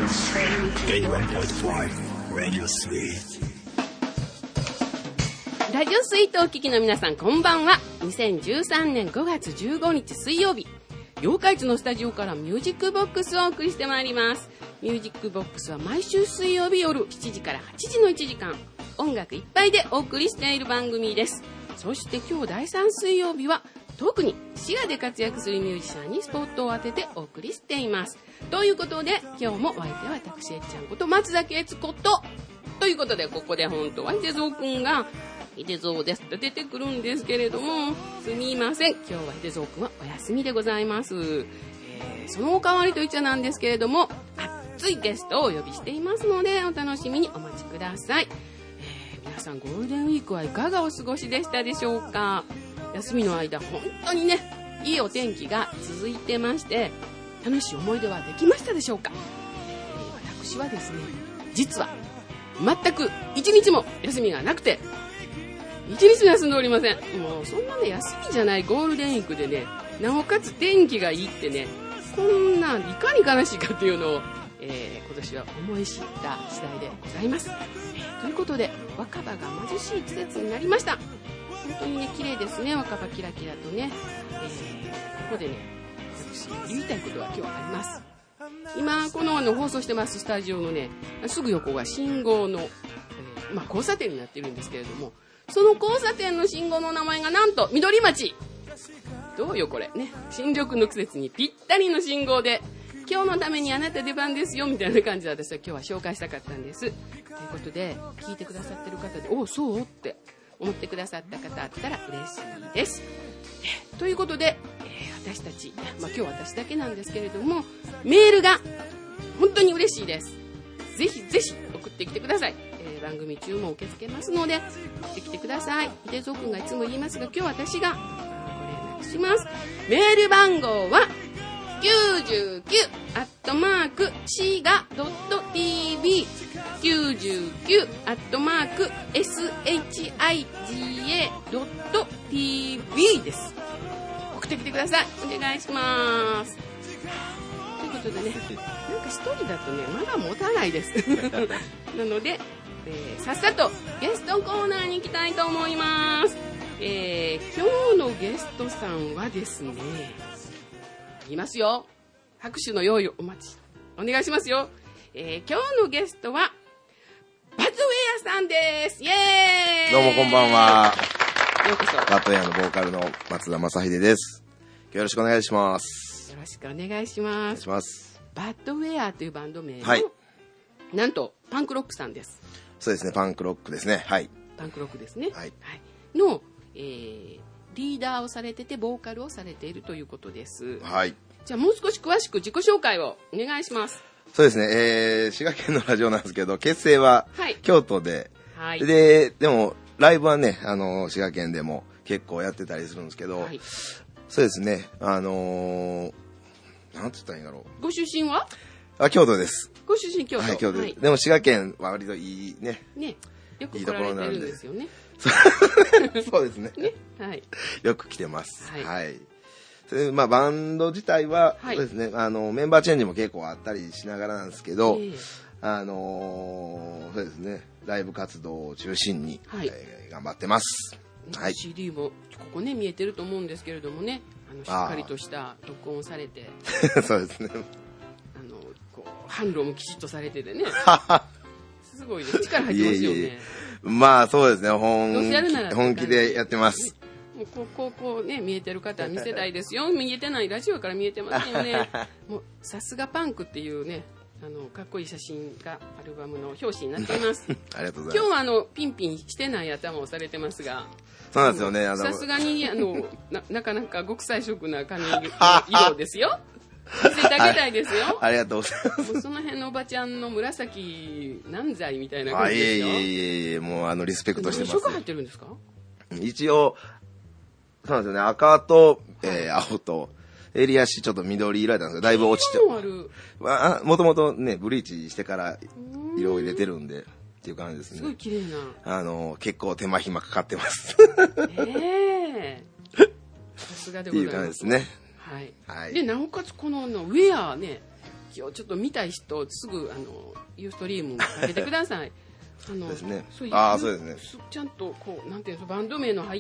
Radio Sweet。 ラジオスイートをお聞きの皆さん、こんばんは。2013年5月15日水曜日、妖怪図のスタジオからミュージックボックスをお送りしてまいります。ミュージックボックスは毎週水曜日夜7時から8時の1時間、音楽いっぱいでお送りしている番組です。そして今日第3水曜日は特に滋賀で活躍するミュージシャンにスポットを当ててお送りしています。ということで今日もお相手は私えっちゃんこと松崎悦子ということで、ここで本当は秀蔵くんが秀蔵ですと出てくるんですけれども、すみません、今日は秀蔵くんはお休みでございます。そのお代わりといっちゃなんですけれども、熱いゲストをお呼びしていますのでお楽しみにお待ちください。皆さんゴールデンウィークはいかがお過ごしでしたでしょうか。休みの間本当にね、いいお天気が続いてまして、楽しい思い出はできましたでしょうか。私はですね、実は全く一日も休みがなくて、一日も休んでおりません。もうそんなね、休みじゃないゴールデンウィークでね、なおかつ天気がいいってね、こんないかに悲しいかっていうのを、今年は思い知った次第でございます。ということで、若葉が貧しい季節になりました。本当にね、綺麗ですね、若葉キラキラとね。ここでね、私言いたいことが今日はあります。今この放送してますスタジオのね、すぐ横が信号の、交差点になってるんですけれども、その交差点の信号の名前がなんと緑町。どうよこれね、新緑の季節にぴったりの信号で、今日のためにあなた出番ですよみたいな感じで私は今日は紹介したかったんです。ということで、聞いてくださってる方で、おそうって思ってくださった方あったら嬉しいです。ということで、私たち、今日私だけなんですけれども、メールが本当に嬉しいです。ぜひぜひ送ってきてください。番組中も受け付けますので送ってきてください。秀蔵くんがいつも言いますが、今日私がご連絡します。メール番号は99@shiga.tv 99@shiga.tv です。送ってきてください。お願いします。ということでね、なんか一人だとね、まだ持たないですなので、さっさとゲストコーナーに行きたいと思います。今日のゲストさんはですね、いますよ。拍手の用意をお願いしますよ。今日のゲストはバッドウェアさんです。イエーイ。 どうもこんばんは。 ようこそ。 バッドウェアのボーカルの松田正秀です。よろしくお願いします。 よろしくお願いします。 お願いします。 バッドウェアというバンド名の、 はい、 なんとパンクロックさんです。 そうですね、パンクロックですね。はい。 パンクロックですね。 はい。 の、リーダーをされてて、ボーカルをされているということです。 はい。 じゃあもう少し詳しく自己紹介をお願いします。 そうですね、滋賀県のラジオなんですけど、結成は京都で、 はい、 でもライブはね、滋賀県でも結構やってたりするんですけど、はい、そうですね、なんて言ったらいいんだろう。 ご出身は？ 京都です。 ご出身京都。 はい、京都です。でも滋賀県は割といいね。 よく来られてるんですよね。 そうですね。 はい。 よく来てます。はい。バンド自体は、そうですね、メンバーチェンジも結構あったりしながらなんですけど、そうですね、ライブ活動を中心に、頑張ってます。 はい。CD もここね見えてると思うんですけれどもね、しっかりとした録音をされて、 そうですね。 販路もきちっとされててね、すごいね、力入ってますよね。 そうですね、本気でやってます。 こうね、見えてる方は見せたいですよ。見えてないラジオから見えてますよね。もうさすがパンクっていうね、かっこいい写真がアルバムの表紙になっています。 ありがとうございます。 今日はピンピンしてない頭をされてますが、 そうなんですよね。 さすがになかなか極彩色な髪の色ですよ。見せてあげたいですよ。 ありがとうございます。 もうその辺のおばちゃんの紫何歳みたいな感じですよ。 いえ、もうリスペクトしてます。 何色入ってるんですか？ 一応そうなんですよね、赤と、青と襟足ちょっと緑色やったんですけど、だいぶ落ちて、もともとねブリーチしてから色を入れてるんでっていう感じですね。 すごい綺麗な。 結構手間暇かかってます。 さすがでございます。 っていう感じですね。 はい。でなおかつこのウェアね、 一応ちょっと見たい人すぐユーストリームかけてください。 ですね。 そうですね。 ちゃんとこうなんていうのバンド名の入った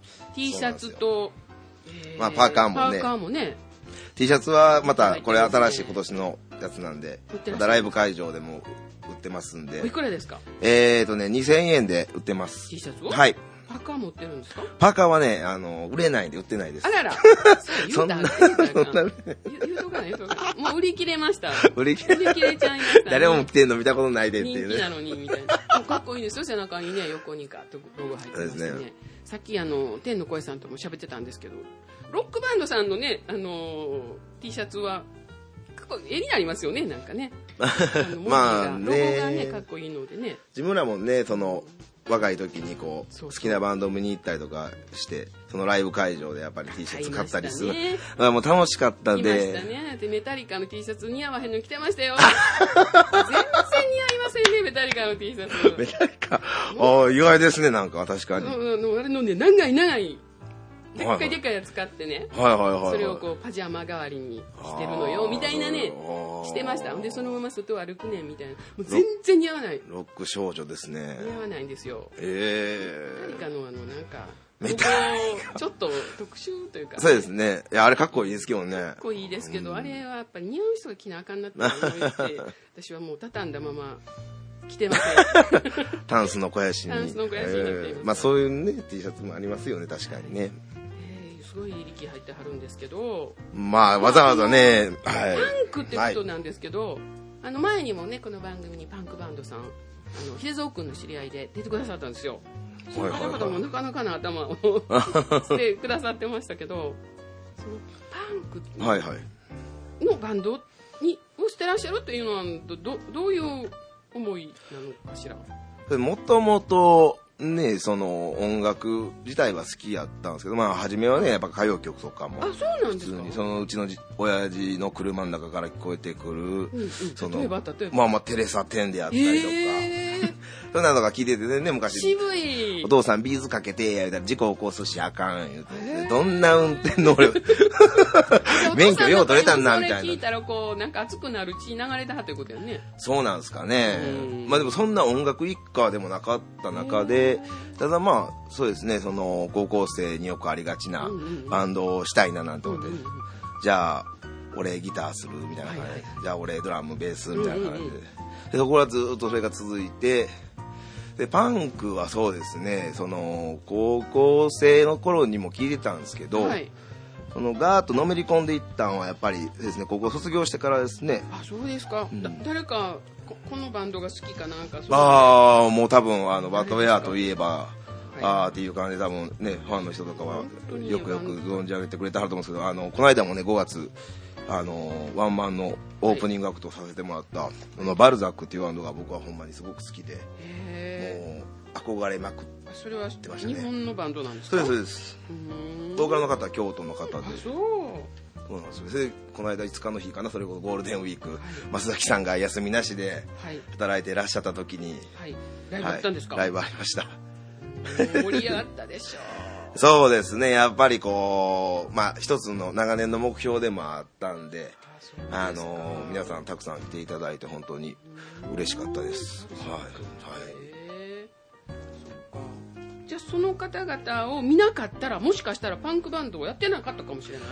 T シャツと、 パーカーもね。T シャツはまたこれ新しい今年のやつなんで、またライブ会場でも売ってますんで。 おいくらですか ？2000円で売ってます。 T シャツを？ はい。 パーカー持ってるんですか？ パーカーはね、売れないんで売ってないです。 あらら。 そんな。言うとかね。もう売り切れました。 売り切れちゃいました。 誰も着てんの見たことないでっていうね。 人気なのにみたいな。かっこいいですよ。背中にね、横にガッとロゴ入ってますね。さっき天の声さんとも喋ってたんですけど、ロックバンドさんのね、T シャツは絵になりますよね、なんかね。まあね。ロゴがね、かっこいいのでね。 自分らもね、若い時にこう好きなバンド見に行ったりとかしてそのライブ会場でやっぱり T シャツ買ったりする、もう楽しかったんで。 来ましたね。でメタリカの T シャツ似合わへんの着てましたよ。全然似合いませんね、メタリカの T シャツ。 メタリカ意外ですね、なんか確かに。 あれのね、長いでっかいやつ買ってね、それをこうパジャマ代わりにしてるのよみたいなね、してました。でそのまま外を歩くねんみたいな、もう全然似合わない。 ロック少女ですね。 似合わないんですよ。何かのなんかちょっと特殊というか、 そうですね。いやあれかっこいいですけどね。かっこいいですけど、あれはやっぱり似合う人が着なあかんなって思って私はもう畳んだまま着てません。 タンスの肥やしに。 タンスの肥やしになっています。 まあそういうね T シャツもありますよね、確かにね。 すごい力入ってはるんですけど、 まあわざわざね、 パンクってことなんですけど、前にもねこの番組にパンクバンドさん秀蔵君の知り合いで出てくださったんですよ。その方もなかなかな頭をしてくださってましたけど、そのパンクのバンドをしてらっしゃるというのはどういう思いなのかしら。 もともとね、その音楽自体は好きやったんですけど、まあ初めはねやっぱ歌謡曲とかもそうなんですか。 普通にそのうちの親父の車の中から聞こえてくる、 例えばまあテレサ・テンであったりとか、そんなのが聞いててね、昔渋いお父さんビーズかけてや言うたら事故起こすしあかん言うて、どんな運転能力免許よう取れたんなみたいな。 それ聞いたらこうなんか熱くなる血流れたってことやね。 そうなんですかね。まあでもそんな音楽一家でもなかった中で、ただまあそうですね、その高校生によくありがちなバンドをしたいななんて思って、じゃあ俺ギターするみたいな感じで、じゃあ俺ドラムベースみたいな感じで、そこはずっとそれが続いて、でパンクはそうですね、その高校生の頃にも聴いてたんですけど、そのガーッとのめり込んでいったのはやっぱりですね、高校卒業してからですね。 そうですか。誰かこのバンドが好きかなんか。 もう多分バッドウェアといえばっていう感じで多分ね、ファンの人とかはよく存じ上げてくれてはると思うんですけど、この間もね5月ワンマンのオープニングアクトさせてもらったバルザックっていうバンドが僕はほんまにすごく好きで、もう憧れまくってましたね。 それは日本のバンドなんですか？ そうです。ボーカルの方は京都の方で。そうなんですよ。でこの間5日の日かな、それこそゴールデンウィーク、増崎さんが休みなしで働いていらっしゃった時に、 ライブあったんですか？ ライブありました。 盛り上がったでしょう。 そうですね、やっぱりこう一つの長年の目標でもあったんで、皆さんたくさん来ていただいて本当に嬉しかったです。 じゃあその方々を見なかったら、もしかしたらパンクバンドをやってなかったかもしれない。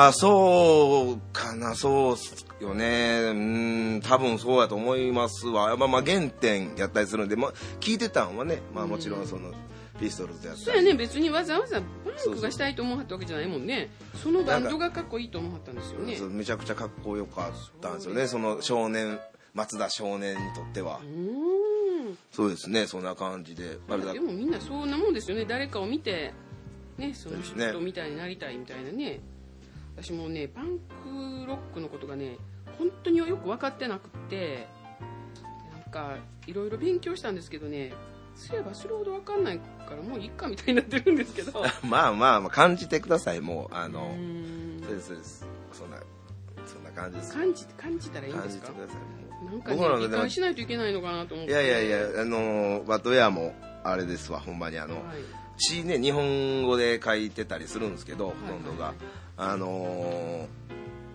そうかな、そうよね。多分そうやと思いますわ。まあ原点やったりするんで、聞いてたんはね、もちろんそのピストルズやったり。 そうやね、別にわざわざパンクがしたいと思うはったわけじゃないもんね。そのバンドがかっこいいと思はったんですよね。 めちゃくちゃかっこよかったんですよね、その松田少年にとっては。そうですね、そんな感じで。 でもみんなそんなもんですよね。誰かを見てね、その人みたいになりたいみたいなね。私もね、パンクロックのことがね本当によく分かってなくて、なんかいろいろ勉強したんですけどね、すればするほど分かんないからもういいかみたいになってるんですけどまあ感じてください。もうそうですそんな感じです。 感じたらいいんですか？ 感じてください。 なんかね、理解しないといけないのかなと思って。 いやバッドウェアもあれですわ、ほんまに詩ね、日本語で書いてたりするんですけど、ほとんどが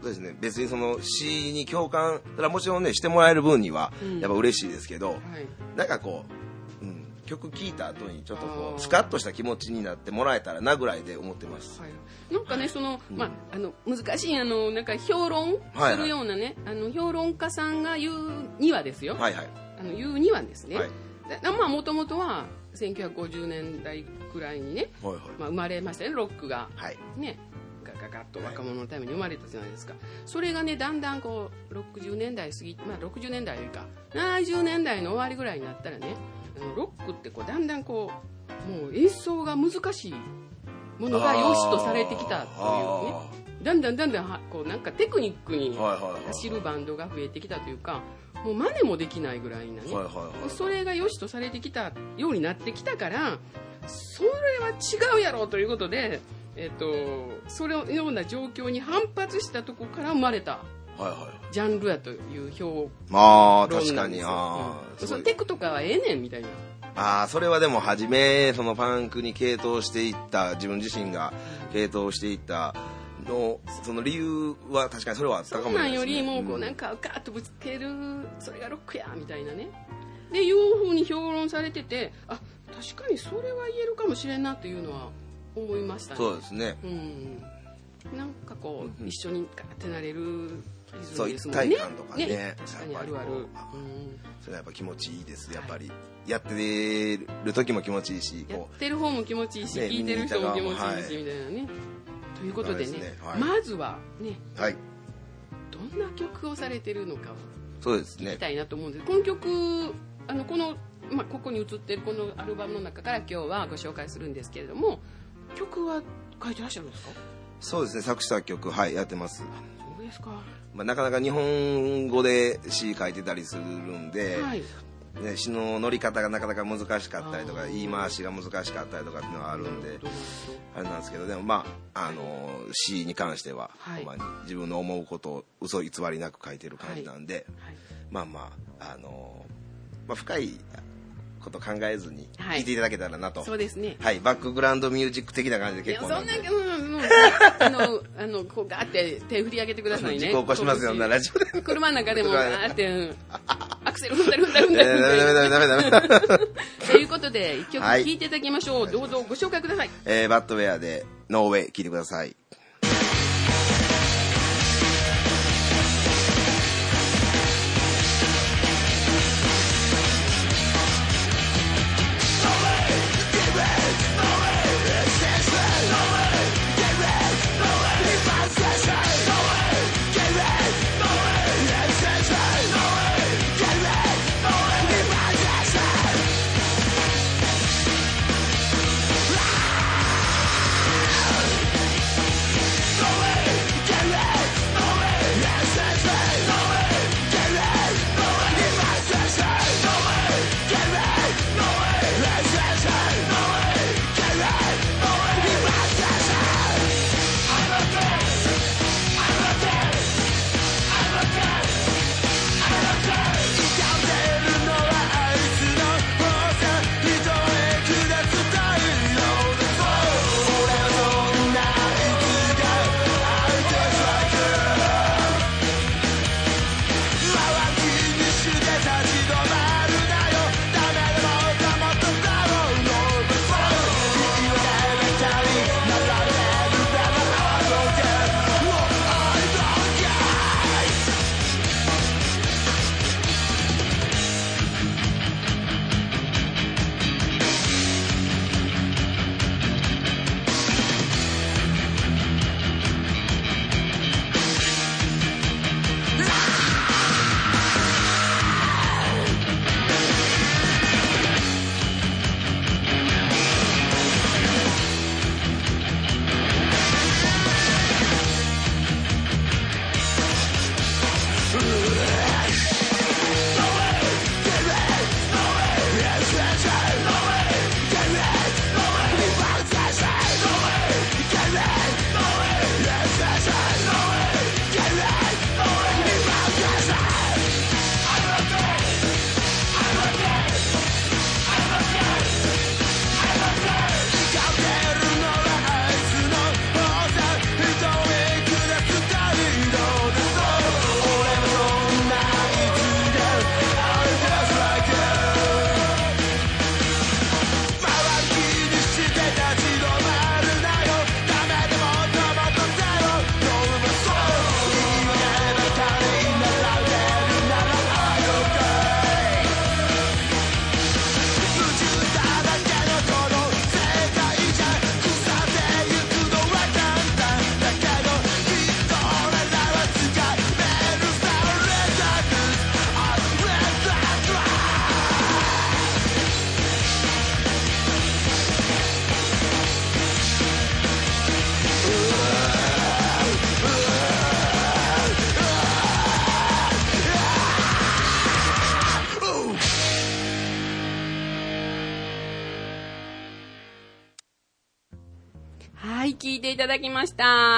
そうですね、別にその詩に共感、それはもちろんねしてもらえる分にはやっぱ嬉しいですけど、なんかこう、曲聴いた後にちょっとこうスカッとした気持ちになってもらえたらなぐらいで思ってます。 なんかね、その難しいなんか評論するようなね、評論家さんが言うにはですよ、言うにはですね、まあもともとは1950年代くらいにね、生まれましたね、ロックが、ね、ガガッと若者のために生まれたじゃないですか。それがね、だんだんこう60年代過ぎ、60年代よりか70年代の終わりぐらいになったらね、ロックってこうだんだんこうもう演奏が難しいものが良しとされてきたというね、だんだんこうなんかテクニックに走るバンドが増えてきたというか、もう真似もできないぐらいなね、それが良しとされてきたようになってきたから、それは違うやろうということで、それのような状況に反発したところから生まれたジャンルやという評論なんですよ。確かに、そのテクとかはええねんみたいな。 それはでも初めそのパンクに傾倒していった、自分自身が傾倒していったのその理由は確かにそれはあったかもしれないですね。そんなんよりもこうなんかガーッとぶつける、それがロックやみたいなね、でいう風に評論されてて、確かにそれは言えるかもしれんなというのは思いましたね。 そうですね。 なんかこう、一緒にガーってなれるリズそうムですもんね。 一体感とかね、 確かにあるある。 それはやっぱ気持ちいいです。やっぱりやってる時も気持ちいいし、 やってる方も気持ちいいし、聴いてる人も気持ちいいしみたいなね。ということでね、まずはね、どんな曲をされてるのかを聞きたいなと思うんです。この曲、ここに映ってるこのアルバムの中から今日はご紹介するんですけれども、曲は書いてらっしゃるんですか？ そうですね、作詞作曲やってます。 そうですか。 なかなか日本語で詩書いてたりするんで、詩の乗り方がなかなか難しかったりとか、言い回しが難しかったりとかっていうのはあるんで、あれなんですけど、でも詩に関しては、自分の思うことを嘘偽りなく書いてる感じなんで、深いこと考えずに聴いていただけたらなと。 そうですね。 バックグラウンドミュージック的な感じで結構なんで。 そんなこうガーって手振り上げてくださいね。 事故起こしますよ、ラジオで。 車の中でもガーってアクセル踏んだり。 ダメ。 ということで一曲聴いていただきましょう。どうぞご紹介ください。 バッドウェアでノーウェイ聴いてください。 はい聞いていただきました。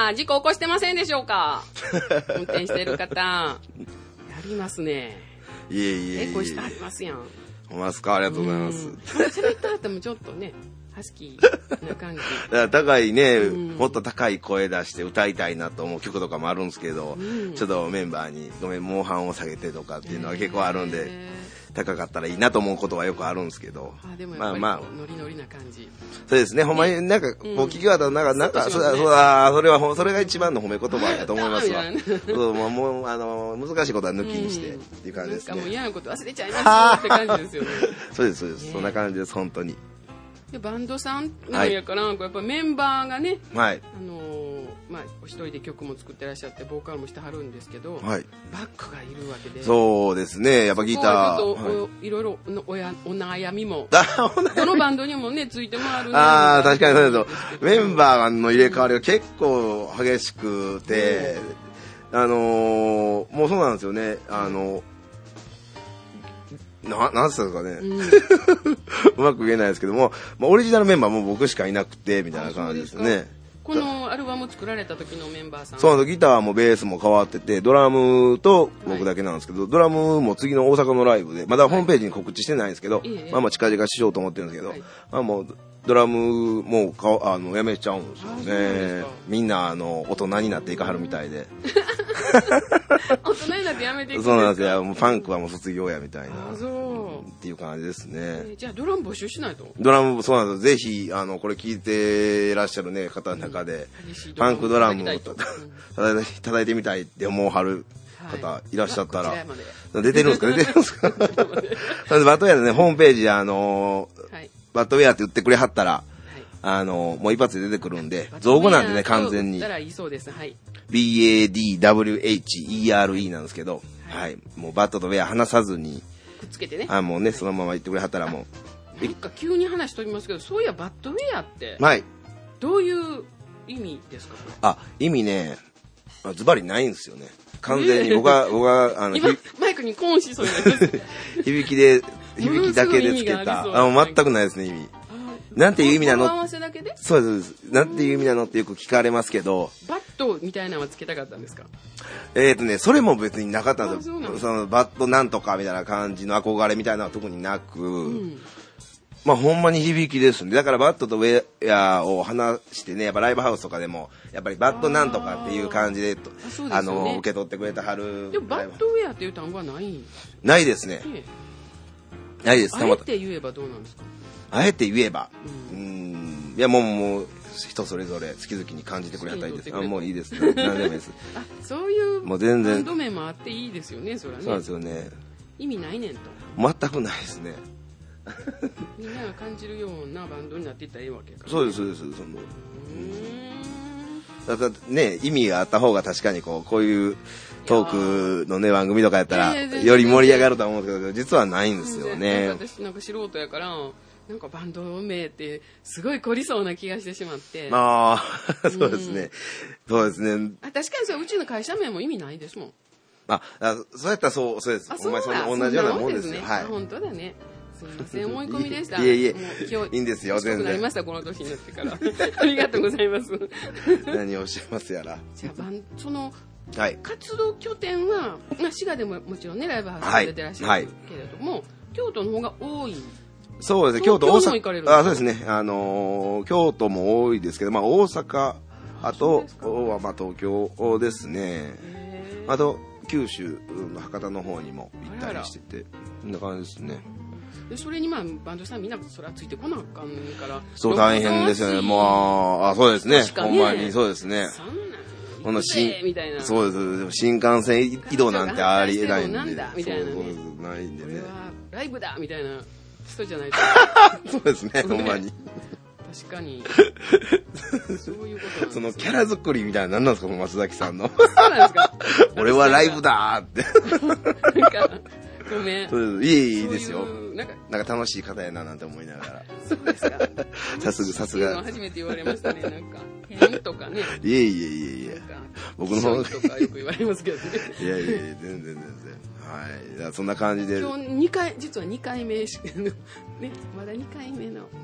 事故起こしてませんでしょうか？運転してる方やりますね。 いえいえいえ。 こうしてありますやん。 ほんまですか？ありがとうございます。 喋った後もちょっとねハスキーな感じ。 だから高いね、もっと高い声出して歌いたいなと思う曲とかもあるんですけど、ちょっとメンバーにごめん、モンハンを下げてとかっていうのは結構あるんで、高かったらいいなと思うことはよくあるんですけど。 でもやっぱりノリノリな感じ。 そうですね、ほんまになんか、こう聞き方なんか、それが一番の褒め言葉だと思いますわ。もう、難しいことは抜きにしてっていう感じですね。 なんかもう嫌なこと忘れちゃいますって感じですよね。 そうです、そうです。そんな感じです、本当に。 でバンドさんなんやから、やっぱメンバーがね、 はい、 お一人で曲も作ってらっしゃってボーカルもしてはるんですけど、 はい、 バックがいるわけで、 そうですね、やっぱギター、いろいろお悩みもどのバンドにもねついてもあるね。 確かにそうです。メンバーの入れ替わりが結構激しくて、もうそうなんですよね。なんつったんですかね、うまく言えないですけども、オリジナルメンバーも僕しかいなくてみたいな感じですね。 このアルバム作られた時のメンバーさん、 そう、ギターもベースも変わってて、ドラムと僕だけなんですけど、ドラムも次の大阪のライブでまだホームページに告知してないんですけど、近々しようと思ってるんですけど、もうドラムもやめちゃうんですよね。みんな大人になっていかはるみたいで。 大人になってやめていくんですか？ そうなんですよ。もうファンクはもう卒業やみたいな。っていう感じですね。 じゃあドラム募集しないと？ ドラム、そうなんです。ぜひ、これ聞いていらっしゃるね、方の中で、ファンクドラムを叩いてみたいって思うはる方いらっしゃったら、出てるんですかバッドウェアのね、ホームページ、バッドウェアって言ってくれはったら、もう一発で出てくるんで、造語なんでね、完全に。BADWHERE なんですけど、はい。もうバッドとウェア離さずに、 くっつけてね。 もうね、そのまま言ってくれはったらもう。なんか急に話しておりますけど、そういやバッドウェアって、 はい。 どういう意味ですか？ 意味ね、ズバリないんですよね。完全に僕は今マイクにコーンしそうになります。 響きだけでつけた。全くないですね、意味。なんていう意味なの？そうです。なんていう意味なのってよく聞かれますけど。 バットみたいなのはつけたかったんですか？ それも別になかったんですよ。そのバットなんとかみたいな感じの憧れみたいなのは特になく、ほんまに響きですね。だからバットとウェアを話してね、やっぱライブハウスとかでも、やっぱりバットなんとかっていう感じで、受け取ってくれたはる。 でもバットウェアっていう単語はない？ ないですね。ないです。 あえて言えばどうなんですか？ あえて言えば、いやもう人それぞれ好き好きに感じてくれたらいいです。もういいですね。何でもいいです。 そういうもう全然バンド名もあっていいですよね、それはね。 そうですよね。 意味ないねんと。 全くないですね。 みんなが感じるようなバンドになっていったらいいわけか。 そうですそうです。だからね、意味があった方が確かにこういうトークのね番組とかやったらより盛り上がると思うんですけど、実はないんですよね。 私なんか素人やから。なんかバンド名ってすごい凝りそうな気がしてしまって。 そうですね。そうですね。 確かにそう、うちの会社名も意味ないですもん。 そうやったらそうです。お前そんな同じようなもんですよ。はい。 本当だね。すみません、思い込みでした。 いえ。 今日いいんですよ、全然。 なりました、この年になってから。ありがとうございます。 何をおっしゃいますやら。 じゃあ、その、活動拠点は、滋賀でももちろんね、ライブハウスで出てらっしゃるけれども、京都の方が多い。 そうですね、京都、大阪。そうですね、京都も多いですけど、大阪、あとは東京ですね。あと、九州の博多の方にも行ったりしてて、こんな感じですね。 でそれにバンドさんみんなそれはついてこなあかんから。 そう大変ですよね。そうですね。ほんまにそうですね。 そんなみたいな。 そうです。新幹線移動なんてありえないんで。 なんだみたいなね。 ないんでね。 これはライブだみたいな人じゃないと。 そうですね。ほんまに。 確かに。そういうことなんです。 そのキャラ作りみたいな何なんですか、松崎さんの。 そうなんですか。 俺はライブだーって。 なんかごめん。 いいですよ。なんか楽しい方やななんて思いながら。 そうですか。 さすが。 初めて言われましたね。なんか変とかね。 いえ。僕の方がとかよく言われますけどね。 いや全然。はい。そんな感じで。 今日実は2回目ね、まだ2回目の。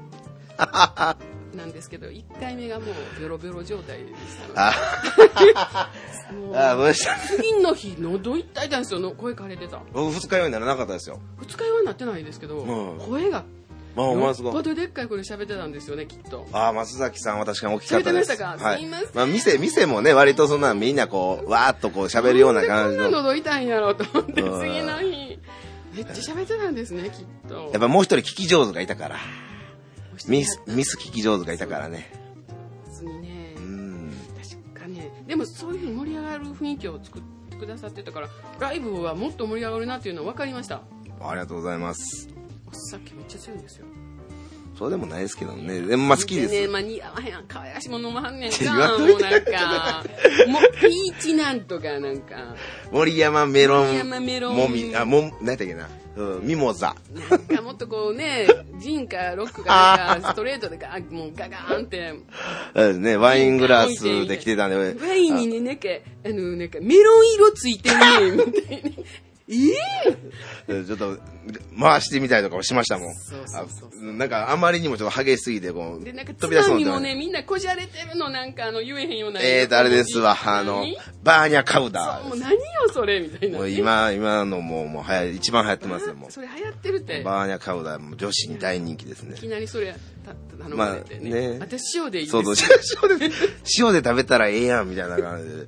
なんですけど、1回目がもうベロベロ状態でしたので。もう次の日、喉痛いたんですよ。声枯れてた。 僕二日酔いにならなかったですよ。 二日酔いになってないですけど、声がよっぽどでっかい声で喋ってたんですよね、きっと。 松崎さんは確かに大きかったです。 喋ってましたか？すいません。店もね、割とそんなみんなこう、わーっとこう喋るような感じの。 なんでこんな喉痛いんやろうと思って、次の日。めっちゃ喋ってたんですね、きっと。 やっぱもう一人聞き上手がいたから。ミス聞き上手がいたからね。 別にね。確かね。でもそういうふうに盛り上がる雰囲気を作ってくださってたから、ライブはもっと盛り上がるなっていうのは分かりました。 ありがとうございます。 お酒めっちゃ強いんですよ。 そうでもないですけどね。でも好きです。 ね、似合わへん。可愛らしいもの飲まはんねんか。もうなんか、もうピーチなんとかなんか。 森山メロン。 森山メロン。 何やったっけな。ミモザ。 なんかもっとこうね、ジンかロックかなんかストレートでもうガガーンって。 ね、ワイングラスで来てたんで。 ワインにね、なんかメロン色ついてるね、みたいな。 ちょっと回してみたりとかもしましたもん。なんかあまりにもちょっと激しすぎてこうでなんかつまみもねみんなこじゃれてるのなんか言えへんような。 あれですわバーニャカウダー。 もう何よそれみたいな。 もう今のもう一番流行ってますよもう。 それ流行ってるって。 バーニャカウダーも女子に大人気ですね。 いきなりそれ頼まれてね。私塩でいいです。 そう塩で食べたらええやんみたいな感じで。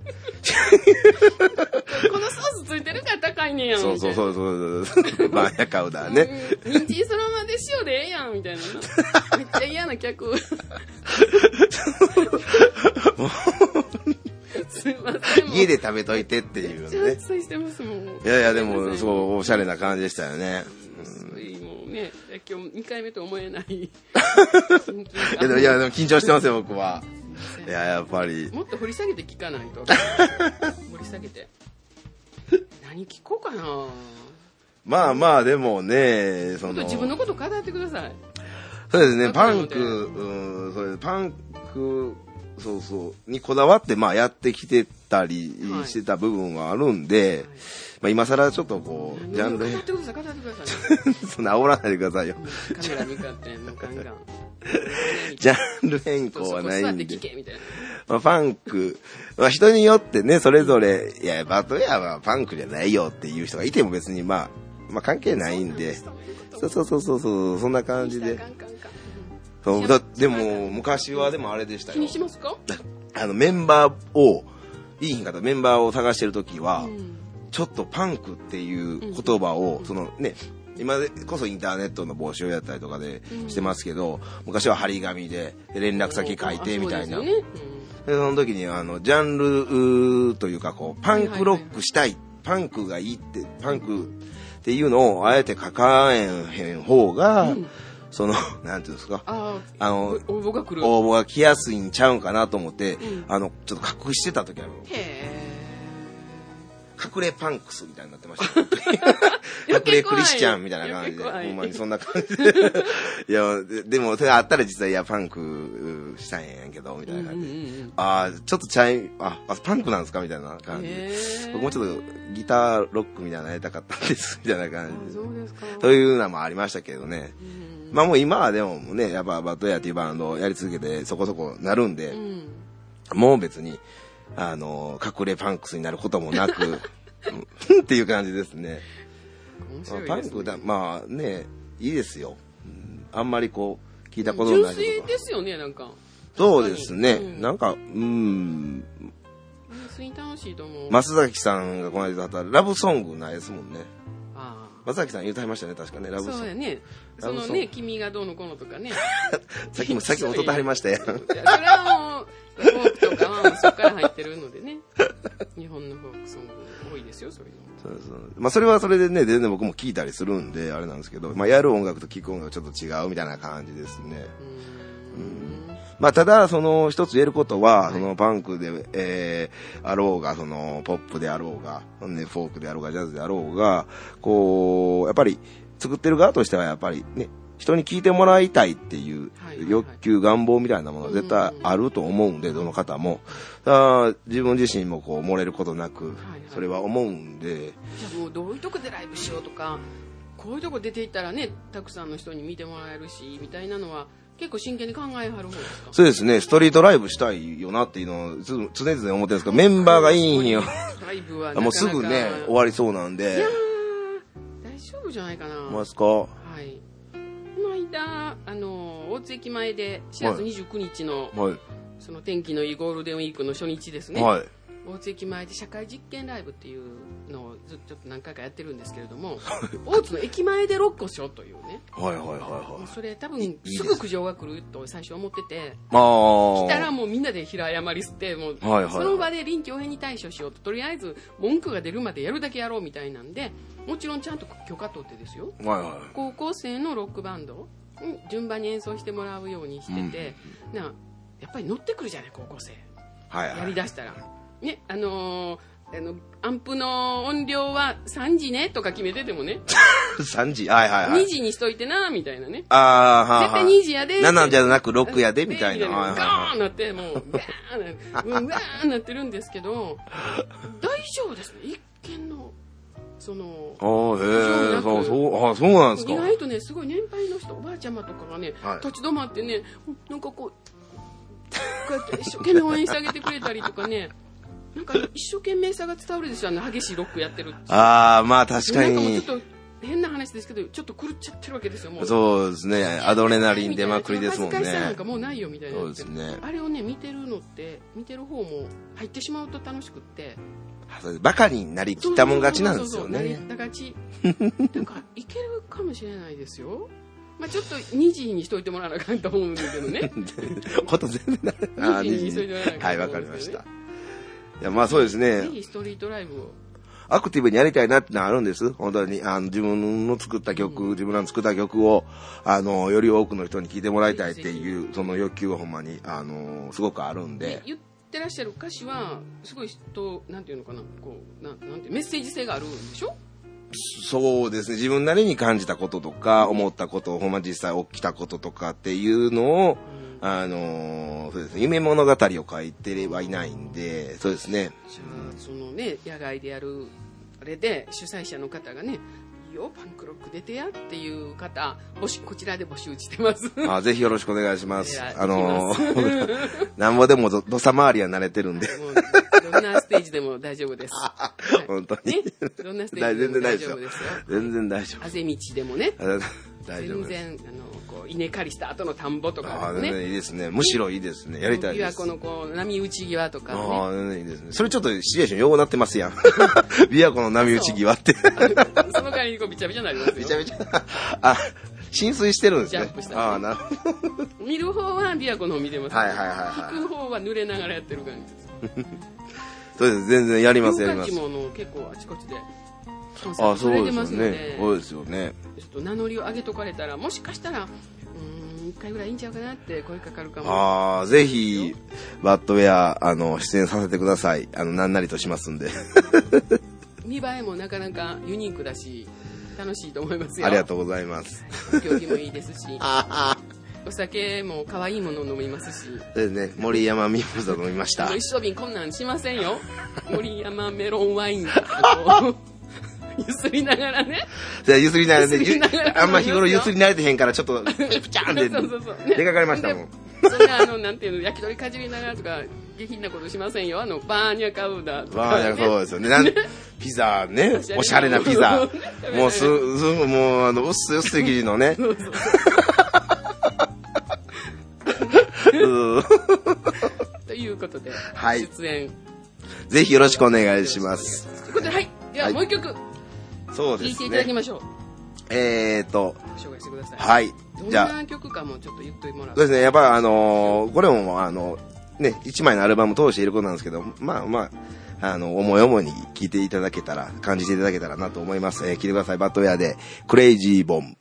このソースついてるから高いねやん。 そうバーニャカウダーね。 人参そのままで塩でええやんみたいな。めっちゃ嫌な客。すいません。 家で食べといてっていうね。 してますもん。 いやでもすごいおしゃれな感じでしたよね。 もうね今日2回目と思えない。いやでも緊張してますよ僕は。いややっぱり。 もっと掘り下げて聞かないと。掘り下げて。何聞こうかな。 まあでもね自分のこと語ってください。 そうですねパンクにこだわってやってきてたりしてた部分はあるんで、今更ちょっとこうジャンル語ってください。 そんな煽らないでくださいよ。 カメラに向かってガンガン。 ジャンル変更はないんで。パンク、人によってねそれぞれいやバトヤはパンクじゃないよっていう人がいても別に関係ないんで、そうそんな感じで。でも昔はでもあれでしたよ。 気にしますか？ メンバーをメンバーを探してる時は、ちょっとパンクっていう言葉を今でこそインターネットの募集やったりとかでしてますけど、昔は張り紙で連絡先書いてみたいな。その時にジャンルというかパンクロックしたい、パンクがいいってパンクっていうのをあえて書かへん方が、なんていうんですか、応募が来やすいんちゃうんかなと思って、ちょっと隠してた時ある。隠れパンクスみたいになってました。隠れクリスチャンみたいな感じで、ほんまにそんな感じで。いや、でもそれあったら実はパンクしたんやけどみたいな感じで、ちょっとパンクなんですかみたいな感じで、僕もちょっとギターロックみたいなのやりたかったんですみたいな感じで、というのもありましたけどね。もう今はでもねやっぱバトヤっていうバンドをやり続けてそこそこなるんで、もう別に隠れパンクスになることもなくっていう感じですね。パンクいいですよ。あんまり聞いたことない。 純粋ですよねなんか。 そうですね。なんか純粋に楽しいと思う。 松崎さんがこの間だったらラブソングないですもんね。松崎さん言うてはりましたね確かねラブソング。そうやね。君がどうのこうのとかね。さっきも歌ってはりましたよ。それはもうフォークとかはそこから入ってるのでね。日本のフォークソング多いですよそういうの。それはそれでね全然僕も聞いたりするんであれなんですけど、やる音楽と聴く音楽ちょっと違うみたいな感じですね。ただ一つ言えることは、パンクで、あろうがポップであろうが、フォークであろうがジャズであろうがやっぱり作ってる側としてはやっぱりね人に聞いてもらいたいっていう欲求願望みたいなものは絶対あると思うんでどの方も自分自身も漏れることなくそれは思うんで、 じゃあもうどういうとこでライブしようとかこういうとこ出ていったらねたくさんの人に見てもらえるしみたいなのは結構真剣に考えはる方ですか？ そうですね、ストリートライブしたいよなっていうのを常々思ってるんですけど、メンバーがいいんよ。 ライブはなかなかもうすぐね、終わりそうなんで。 いやー、大丈夫じゃないかな。 ますか？ はい。この間、大津駅前で4月29日の、 はい、 その天気のいいゴールデンウィークの初日ですね。 はい。 大津駅前で社会実験ライブっていうのをちょっと何回かやってるんですけれども、大津の駅前でロックをしようというね。 はいはいはいはい。 それ多分すぐ苦情が来ると最初思ってて、 来たらもうみんなで平謝りしてもう、 はいはいはい、 その場で臨機応変に対処しようと、とりあえず文句が出るまでやるだけやろうみたいなんで、もちろんちゃんと許可取ってですよ、 はいはい、 高校生のロックバンドに順番に演奏してもらうようにしてて、やっぱり乗ってくるじゃない高校生、 はいはい、 やりだしたらね、アンプの音量は3時ねとか決めててもね 3時、はいはいはい、 2時にしといてなみたいなね、 あー、 絶対2時やで 7じゃなく6やでみたいな、 ガーンなってもうガーンなってるんですけど大丈夫ですね、一見のそのそうなんですか。 意外とね、すごい年配の人、おばあちゃまとかがね、 はい、 立ち止まってね、なんかこうやって一生懸命応援してあげてくれたりとかね、なんか一生懸命さが伝わるでしょ、激しいロックやってるって。 ああ、まあ確かに。 なんかもうちょっと変な話ですけど、ちょっと狂っちゃってるわけですよ、もう。 そうですね、アドレナリン出まくりですもんね。 恥ずかしさなんかもうないよみたいな。 そうですね。 あれをね、見てるのって、見てる方も入ってしまうと楽しくって。 バカになりきったもん勝ちなんですよね。 なりった勝ち。なんかいけるかもしれないですよ。まあちょっと2時にしといてもらわなあかんと思うんだけどね。 こと全然ない。 2時にしといてもらわなあかん。 はい、わかりました。いや、まあそうですね。 ぜひストリートライブを。 アクティブにやりたいなってのはあるんです。本当に、自分の作った曲、自分の作った曲を、より多くの人に聴いてもらいたいっていう、その欲求はほんまに、すごくあるんで。 言ってらっしゃる歌詞は、すごいなんていうのかな、こう、なんてメッセージ性があるんでしょ？ そうですね。自分なりに感じたこととか、思ったこと、ほんま実際起きたこととかっていうのを、そうですね。夢物語を書いてはいないんで、そうですね。 じゃあ、そのね、野外でやる、あれで、主催者の方がね、いいよ、パンクロック出てやっていう方、こちらで募集してます。 ぜひよろしくお願いします。なんぼでも土佐回りは慣れてるんで。 どんなステージでも大丈夫です。 本当に。 どんなステージでも大丈夫ですよ。 全然大丈夫。 あぜ道でもね。 大丈夫です。 全然、稲刈りした後の田んぼとかね。 いいですね。むしろいいですね。やりたいです。 琵琶湖の波打ち際とかね。 いいですね。それちょっとシチュエーションようなってますやん。琵琶湖の波打ち際って。 その代わりにビチャビチャになりますよ。 ビチャビチャ。浸水してるんですね。 ジャンプした。なるほど。見る方は琵琶湖の方見てます。 はいはいはい。 聞く方は濡れながらやってる感じです。 そうです。全然やりますやります。 結構あちこちで。 そうですよね。そうですよね。 ちょっと名乗りを上げとかれたら、もしかしたら、1回ぐらいいいんちゃうかなって声かかるかも。 ぜひ、バッドウェア、出演させてください。なんなりとしますんで。 見栄えもなかなかユニークだし、楽しいと思いますよ。 ありがとうございます。 競技もいいですし。お酒も可愛いもの飲みますし。 ですね。森山ミモザ飲みました。 一升瓶こんなんしませんよ。森山メロンワインとかゆすりながらね。 ゆすりながらね。あんま日頃ゆすり慣れてへんからちょっとプチャーンって出かかりましたもん。 それなんていうの、焼き鳥かじりながらとか下品なことしませんよ。バーニャカウダーとか、 バーニャ、そうですよね。ピザね、おしゃれなピザ。もううっすうす生地のね。 ということで、出演ぜひよろしくお願いします。 ということで、はい。ではもう一曲。 そうですね。 聴いていただきましょう。紹介してください。 はい。 どんな曲かもちょっと言ってもらう。 そうですね。やっぱこれもね、1枚のアルバム通していることなんですけど、まあ、思い思いに聴いていただけたら、感じていただけたらなと思います。聴いてください。バッドウェアで、クレイジーボン。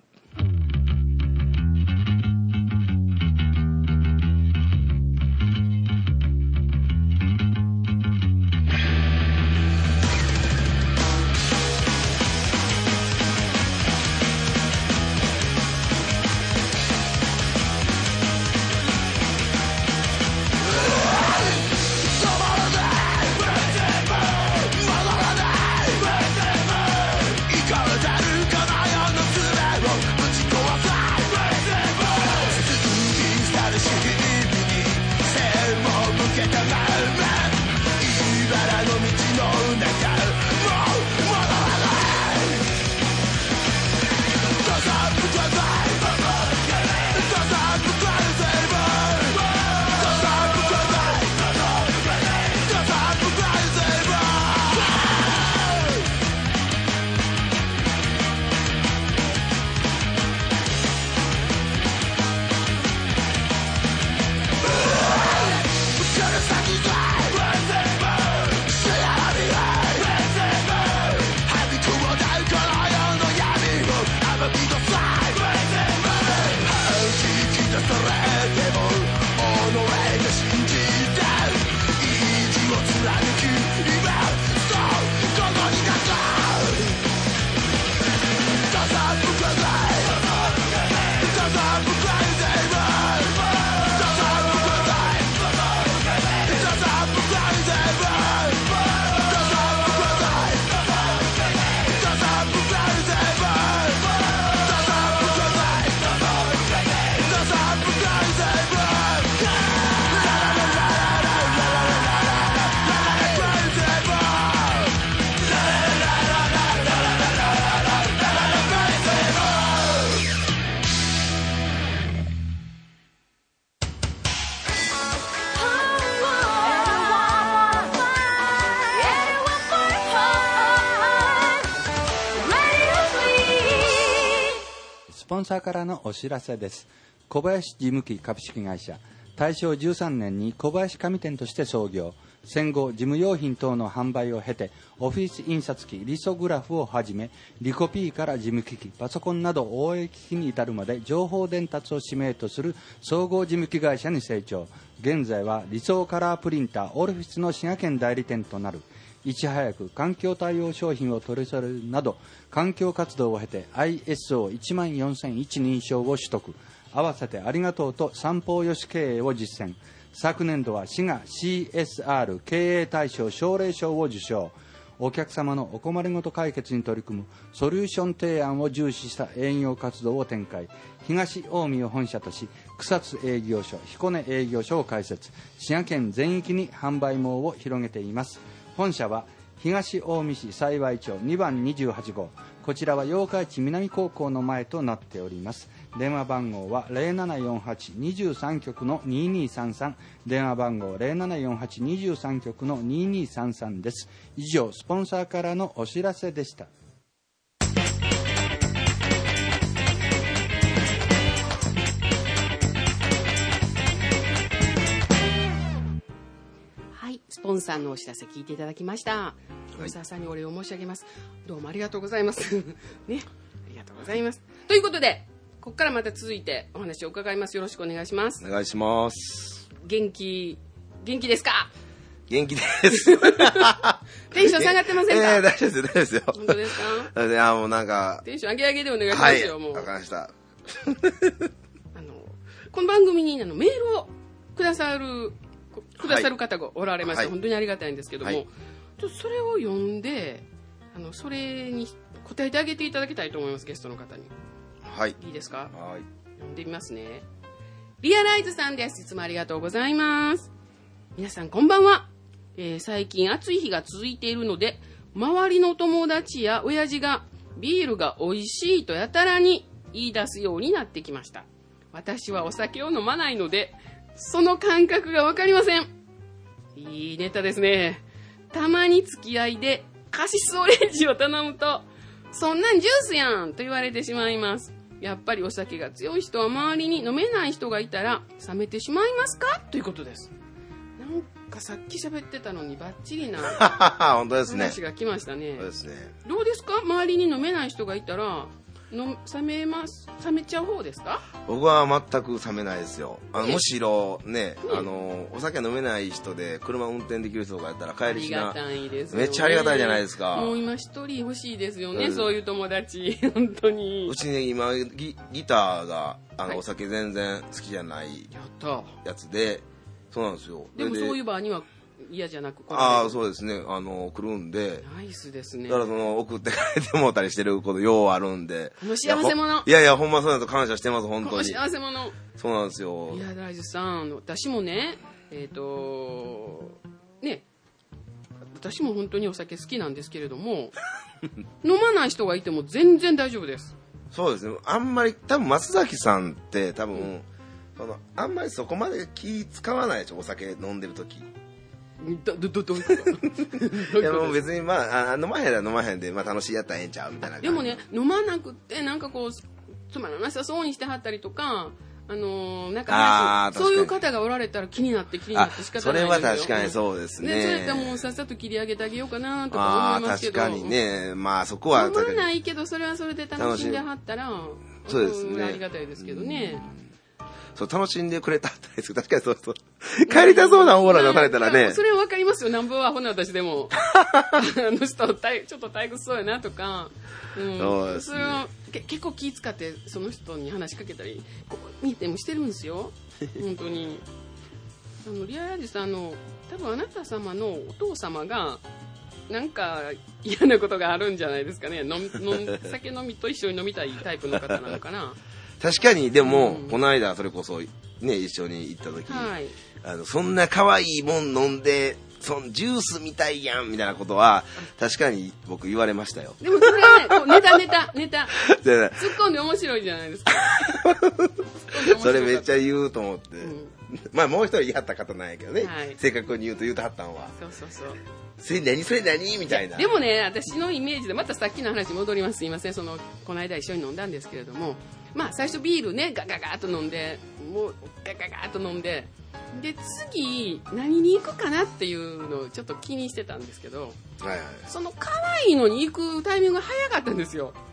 ポンサーからのお知らせです。小林事務機株式会社、大正13年に小林紙店として創業。戦後、事務用品等の販売を経て、オフィス印刷機、リソグラフをはじめ、リコピーから事務機器、パソコンなど応援機器に至るまで情報伝達を使命とする総合事務機会社に成長。現在は理想カラープリンターオルフィスの滋賀県代理店となる。いち早く環境対応商品を取り揃えるなど、環境活動を経て ISO14001 認証を取得。合わせてありがとうと三方よし経営を実践。昨年度は滋賀 CSR 経営大賞奨励賞を受賞。お客様のお困りごと解決に取り組むソリューション提案を重視した営業活動を展開。東近江を本社とし、草津営業所、彦根営業所を開設。滋賀県全域に販売網を広げています。本社は東近江市幸町2番28号。こちらは八日市南高校の前となっております。電話番号は 0748-23 局の2233、電話番号 0748-23 局の2233です。以上、スポンサーからのお知らせでした。 はい、スポンサーのお知らせ聞いていただきました。黒沢さんにお礼を申し上げます。どうもありがとうございますね、ありがとうございます。ということで、ここからまた続いてお話を伺います。よろしくお願いします。 お願いします。 元気ですか？ 元気です。 テンション下がってませんか？ 大丈夫ですよ。 本当ですか？ いや、もうなんかテンション上げ上げでお願いしますよ。 はい、 もうわかりました。 この番組にメールをくださる方がおられまして、はい、本当にありがたいんですけども、はい、ちょっとそれを読んでそれに答えてあげていただきたいと思います。ゲストの方に。 はい、 いいですか？ はい、 読んでみますね。リアライズさんです。いつもありがとうございます。皆さんこんばんは。最近暑い日が続いているので、周りの友達や親父がビールが美味しいとやたらに言い出すようになってきました。私はお酒を飲まないので、その感覚がわかりません。いいネタですね。たまに付き合いでカシスオレンジを頼むと、そんなんジュースやんと言われてしまいます。やっぱりお酒が強い人は周りに飲めない人がいたら冷めてしまいますかということです。なんかさっき喋ってたのにバッチリな本当ですね。 話が来ましたね。 そうですね。 どうですか？周りに飲めない人がいたら冷めちゃう方ですか？ 僕は全く冷めないですよ。むしろね、お酒飲めない人で車運転できる人がやったら帰りしな、 ありがたいですよね。 めっちゃありがたいじゃないですか。 もう今一人欲しいですよね、そういう友達。本当にうちね、今ギターがはい、 お酒全然好きじゃないやつで、そうなんですよ。 でもそういう場合には嫌じゃなく、 そうですね、来るんで。 ナイスですね。 だから送って帰ってもうたりしてることようあるんで。 この幸せ者。 いやほんまそうだと感謝してます、本当に。 この幸せ者。 そうなんですよ。 いや、大豆さん、私もね、私も本当にお酒好きなんですけれども、飲まない人がいても全然大丈夫です。 そうですね。あんまり、多分松崎さんって多分、あんまりそこまで気使わないでしょ、お酒飲んでる時。 どういうこといや、もう別に飲まへんら飲まへんで、楽しいやったらええんちゃうみたいな感じ。 でもね、飲まなくってなんかこうつまらなさそうにしてはったりとか、なんかそういう方がおられたら気になって仕方ないですよ。 それは確かにそうですね。 それともうさっさと切り上げてあげようかなとか思いますけど。 確かにね、そこは飲まないけどそれはそれで楽しんではったら、 そうですね、 ありがたいですけどね。 そう、楽しんでくれたったんですけど、確かにそう帰りたそうなオーラ出されたらね。 それはわかりますよ。なんぼはほな私でも人ちょっと退屈そうやなとか、そうですね、それは結構気使ってその人に話しかけたりこう見てもしてるんですよ。本当にリアラジさん多分あなた様のお父様がなんか嫌なことがあるんじゃないですかね。酒飲みと一緒に飲みたいタイプの方なのかな。 確かに、でも、この間それこそね、一緒に行った時に、はい、そんな可愛いもん飲んでジュースみたいやんみたいなことは確かに僕言われましたよ。 でもそれはね、こうネタ突っ込んで面白いじゃないですか。 それめっちゃ言うと思って、 まあもう一人言い張った方なんやけどね、 はい、 正確に言うと言うとはったんはそうそれ何みたいな。 でもね、私のイメージでまたさっきの話戻ります。すいません。この間一緒に飲んだんですけれども、まあ最初ビールねガガガーっと飲んで、もうガガガーっと飲んで、で次何に行くかなっていうのをちょっと気にしてたんですけど、 はいはい、 その可愛いのに行くタイミングが早かったんですよ。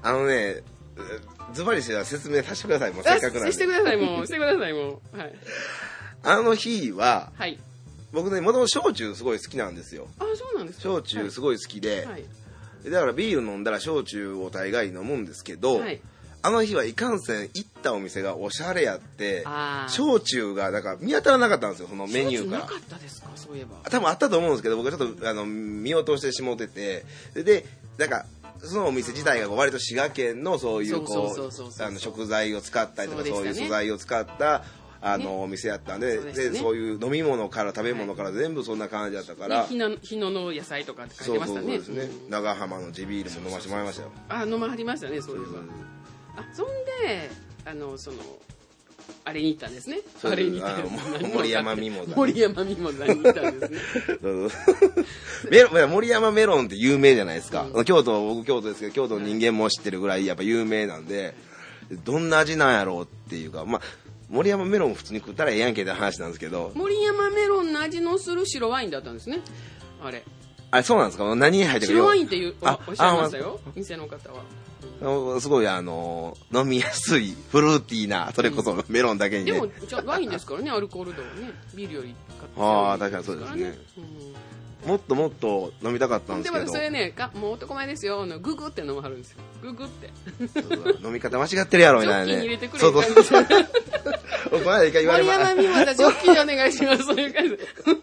ズバリして説明させてください。もうせっかくなんでしてくださいもうしてくださいもう、はい、 あの日は、 はい、 僕ねもともと焼酎すごい好きなんですよ。 あ、そうなんですか。 焼酎すごい好きで、 はい、 だからビール飲んだら焼酎を大概飲むんですけど、はい、あの日はいかんせん行ったお店がおしゃれやって、焼酎がだから見当たらなかったんですよ、そのメニューが。 なかったですか、そういえば。 多分あったと思うんですけど、僕はちょっと見落としてしもってて、でなんかそのお店自体が割と滋賀県のそういう食材を使ったりとか、そういう素材を使ったお店やったんで、そういう飲み物から食べ物から全部そんな感じだったから、 日野の野菜とかって書いてましたね。 そうですね、長浜の地ビールも飲ませてもらいましたよ。 飲まはりましたね、そういえば。そんであれに行ったんですね。あれに行った森山ミモザに行ったんですね。 森山メロンって有名じゃないですか。僕京都ですけど、京都の人間も知ってるぐらいやっぱ有名なんで、どんな味なんやろうっていうか、まあ森山メロン普通に食ったらええやんけって話なんですけど、 森山メロンの味のする白ワインだったんですね。あれそうなんですか。何に入ってる白ワインっておっしゃいましたよ、店の方は。 すごい飲みやすいフルーティーな、それこそメロンだけにね。 でもワインですからね、アルコール度はね、ビールより確かにそうですね。もっともっと飲みたかったんですけど。 でもそれね、もう男前ですよ。ググって飲まはるんですよ。ググって。 飲み方間違ってるやろみたいなね。 ジョッキに入れてくれる感じですよね。森山美穂ジョッキでお願いします。そういう感じ。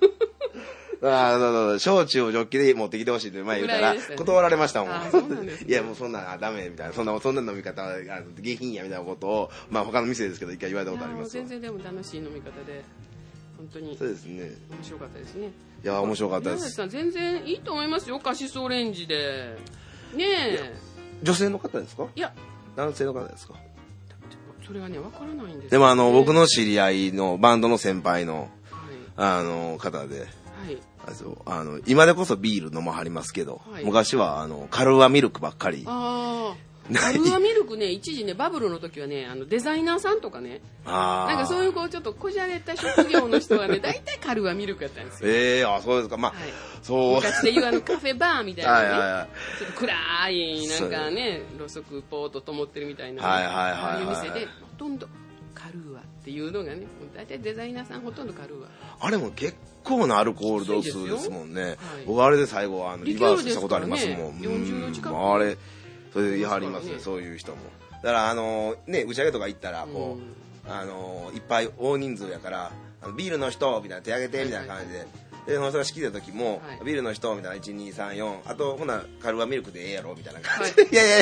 焼酎をジョッキで持ってきてほしいって前言ったら断られましたもん。いやもうそんなダメみたいな、そんな飲み方下品やみたいなことを他の店ですけど一回言われたことあります。 全然でも楽しい飲み方で本当にそうですね、 面白かったですね。 いや面白かったです。 全然いいと思いますよ、カシスオレンジでねえ。 女性の方ですか？いや男性の方ですか？ それはね分からないんです。 でも僕の知り合いのバンドの先輩の方で、今でこそビール飲まはりますけど、昔はカルーアミルクばっかり。カルーアミルクね、一時ねバブルの時はねデザイナーさんとかね、なんかそういうちょっとこじゃれた職業の人がね大体カルーアミルクやったんですよ。 そうですか。まあ、そう昔でいうカフェバーみたいなね、ちょっと暗いなんかねろうそくポーッと灯ってるみたいな、ああいう店でほとんどカルーアっていうのがね、大体デザイナーさんほとんどカルーア。 あれも結構なアルコール度数ですもんね。僕あれで最後リバースしたことありますもん。 40度近く。 あれそれで言い張りますね、そういう人も。だからね、打ち上げとか行ったらこう、いっぱい大人数やからビールの人みたいな手挙げてみたいな感じで、でその人が仕切った時も、ビールの人みたいな1234、あとほなカルーアミルクでええやろみたいな感じで、いや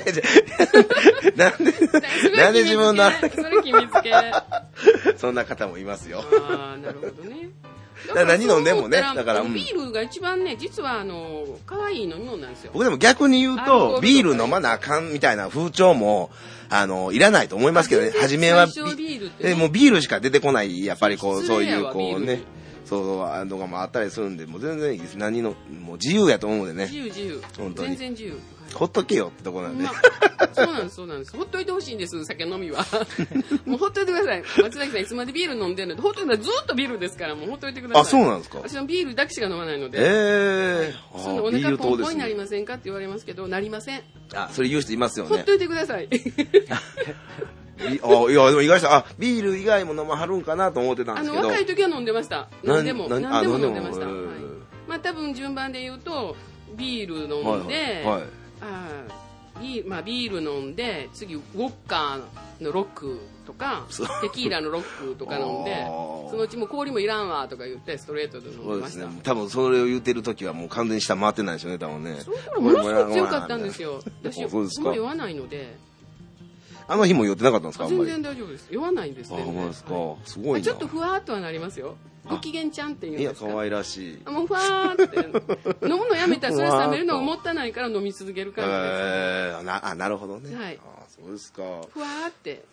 なんで自分のそれ決めつけそんな方もいますよ。 なるほどね。 何飲んでもね、だからビールが一番ね、実は可愛い飲み物なんですよ。 僕でも逆に言うとビール飲まなあかんみたいな風潮もいらないと思いますけどね。初めはもうビールしか出てこない、やっぱりそういうね、そうのがもあったりするんで、もう全然いいです。何のもう自由やと思うのでね。 自由本当に全然自由。 ほっとけよってとこなんで。 そうなんです。ほっといてほしいんです、酒飲みは。もうほっといてください。松崎さんいつまでビール飲んでるの？ほっといてずっとビールですから、もうほっといてください。 そうなんですか？ 私のビールだけしか飲まないので。お腹ポンポンになりませんかって言われますけど、なりません。 それ言う人いますよね。 ほっといてください。 いやでも意外とビール以外も飲まはるんかなと思ってたんですけど、 若い時は飲んでました。何でも飲んでました。まあ多分順番で言うとビール飲んで、ビール飲んで、次ウォッカーのロックとかテキーラのロックとか飲んで、そのうちもう氷もいらんわとか言ってストレートで飲んでました。そうですね、多分それを言ってる時はもう完全に下回ってないでしょうね、多分ね。 その頃ものすごく強かったんですよ。私あんまり酔わないので。 あの日も酔ってなかったんですか？ 全然大丈夫です。酔わないんですね。 すごいな。 ちょっとふわーっとはなりますよ。ご機嫌ちゃんっていうんですか。 いや可愛らしい。 もうふわーって飲むのやめたらそれ冷めるのがもったいないから飲み続ける感じです。 なるほどね。 はい。 そうですか。 ふわーって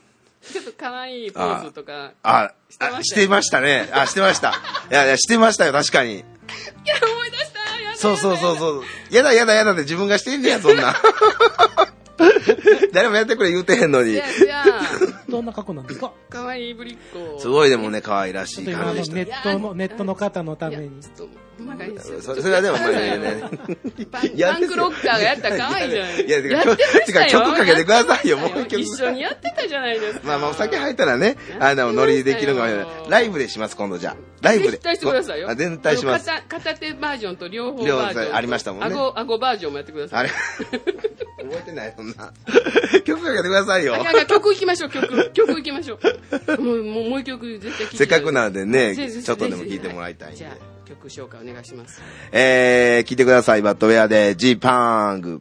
ちょっと可愛いポーズとかしてましたね。してました。いや、してましたよ、確かに。 いや、思い出した。やだそう。やだって自分がしてんねや、そんな。誰もやってくれ言うてへんのに。 どんな格好なんですか？ 可愛いぶりっ子。 すごいでもね、可愛らしい感じでした。 ネットの方のために。 それはでもまあね。 パンクロッカーがやったら可愛いじゃない。 やってましたよ。曲かけてくださいよ、もう一曲。 一緒にやってたじゃないですか。 まあお酒入ったらね、ノリできるかもしれない。ライブでします、今度じゃあ。ライブで。 絶対してくださいよ。 絶対します。 片手バージョンと両方バージョン。 ありましたもんね。 顎バージョンもやってください。 あれ覚えてない、そんな。曲かけてくださいよ。 曲行きましょう、曲行きましょう。もう一曲絶対聴いて。 せっかくなんでね、ちょっとでも聴いてもらいたいんで。 じゃあ、曲紹介お願いします。 聴いてください、バッドウェアで G パング。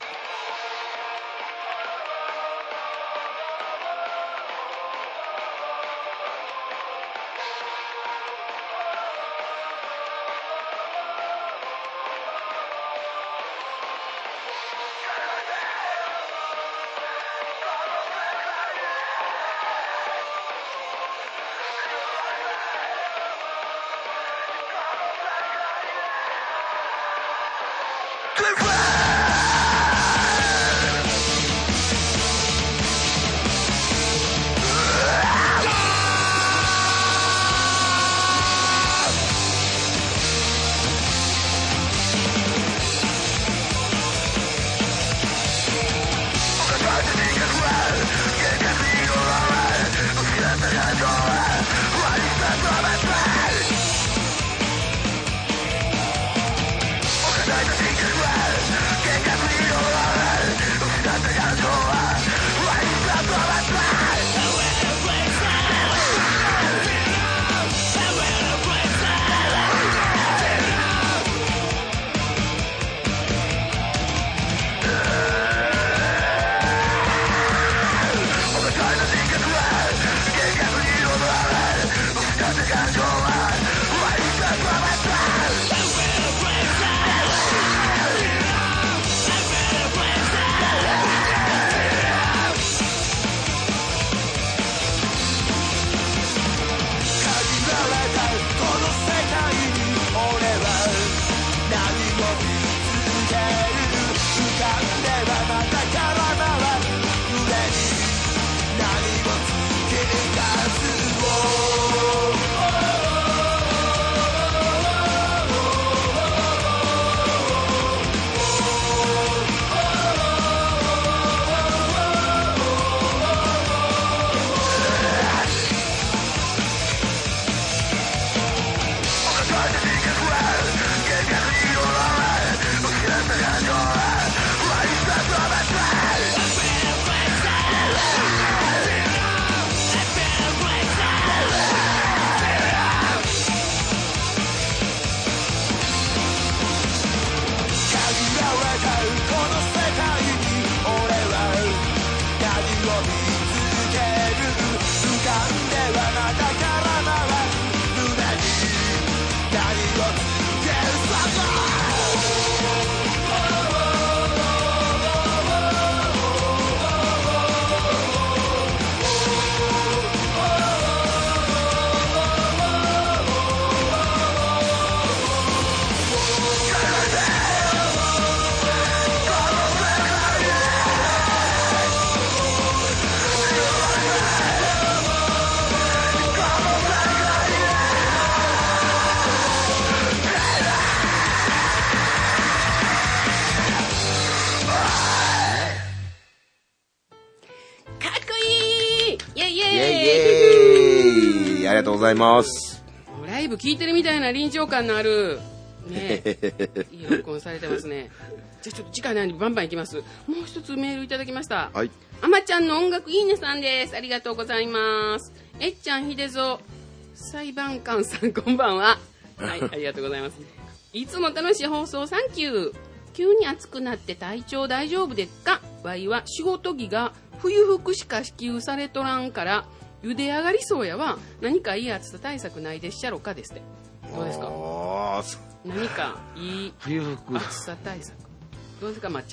ありがとうございます。 ライブ聴いてるみたいな臨場感のあるねいい録音されてますね。じゃあちょっと時間ないのでバンバンいきます。もう一つメールいただきました。 はい。 あまちゃんの音楽いいねさんです。ありがとうございます。えっちゃん、ひでぞ裁判官さん、こんばんは。はい、ありがとうございます。いつも楽しい放送サンキュー。急に暑くなって体調大丈夫でっか。わいは仕事着が冬服しか支給されとらんから茹で上がりそうやわ。何かいい暑さ対策ないでっしゃろかですって。どうですか？何かいい冬服暑さ対策どうですか、まっちゃん。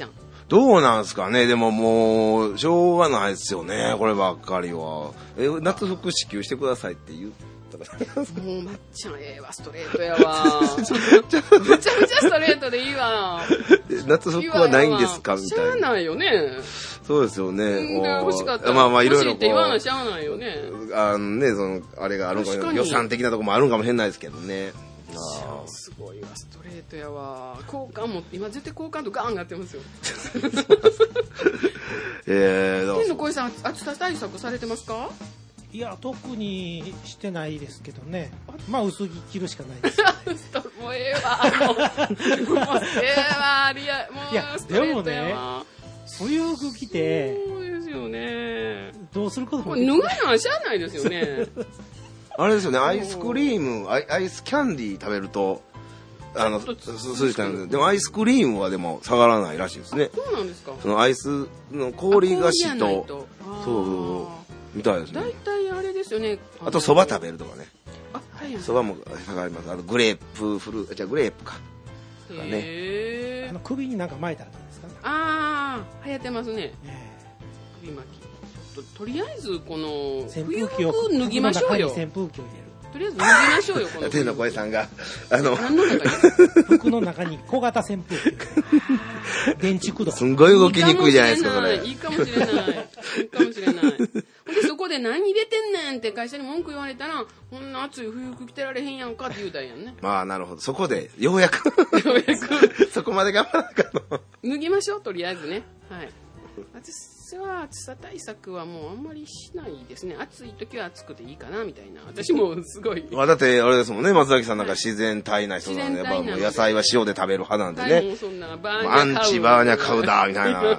どうなんすかね。でももうしょうがないですよね、こればっかりは。夏服支給してくださいって言ったらもうまっちゃんストレートやわめちゃめちゃストレートでいいわ夏服はないんですかみたいな。 しゃあないよね。 そうですよね。 欲しかったらまあまあいろいろ欲しいって言わなしゃあないよね。 あれがあるんかも確かに予算的なところもあるんかもしれないですけどね。 すごいわ、ストレートやわ。好感も今絶対好感度ガーンなってますよ。天の声さん、暑さ対策されてますか？ いや、特にしてないですけどね。まあ、薄着着るしかないです。 もうええわ。もうええわ。もういやストレートやわ。 冬服着て、 そうですよね。 どうすることも脱がなはしゃあないですよね。 あれですよね、アイスクリーム、アイスキャンディー食べると、涼しくなるんで、でもアイスクリームはでも下がらないらしいですね。 そうなんですか。 そのアイスの氷菓子と、 そうみたいですね。 大体あれですよね。 あとそば食べるとかね。そばも下がります。あとグレープグレープか。 へー。 首になんか巻いてあったんですかね。 流行ってますね。首巻き。とりあえずこの冬服脱ぎましょうよ。 扇風機を入れる。 とりあえず脱ぎましょうよ。この天の声さんが服の中に小型扇風機。電池駆動。 すんごい動きにくいじゃないですかそれ。 いいかもしれない。いいかもしれない。でそこで何入れてんねんって会社に文句言われたら、こんな暑い冬服着てられへんやんかって言うたんやんね。 まあなるほど。そこでようやくそこまで頑張らなかったの。 脱ぎましょうとりあえずね。はい。私は暑さ対策はもうあんまりしないですね。暑い時は暑くていいかなみたいな。私もすごい。 だってあれですもんね、松崎さんなんか自然体な人なんで、やっぱもう野菜は塩で食べる派なんでね。 もうそんなアンチバーニャカウダーみたいな。